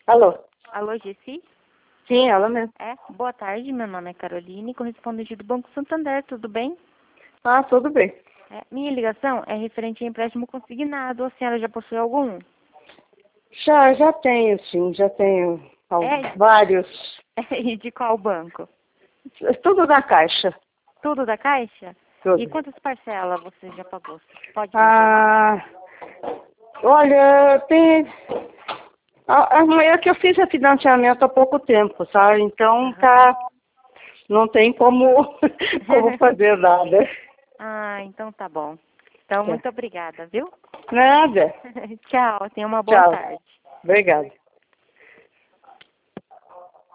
Alô? Alô, Gessi? Sim, ela mesmo. Boa tarde, meu nome é Caroline, correspondente do Banco Santander, tudo bem? Ah, tudo bem. Minha ligação é referente a empréstimo consignado, a senhora já possui algum? Já tenho, sim, já tenho vários. E de qual banco? Tudo da Caixa. Tudo da Caixa? Tudo. E quantas parcelas você já pagou? Pode me informar? Olha, tem... A mulher que eu fiz a financiamento há pouco tempo, sabe? Então não tem como fazer nada. Então tá bom. Então, muito obrigada, viu? Nada. Tchau, tenha uma boa Tchau. tarde. Obrigada.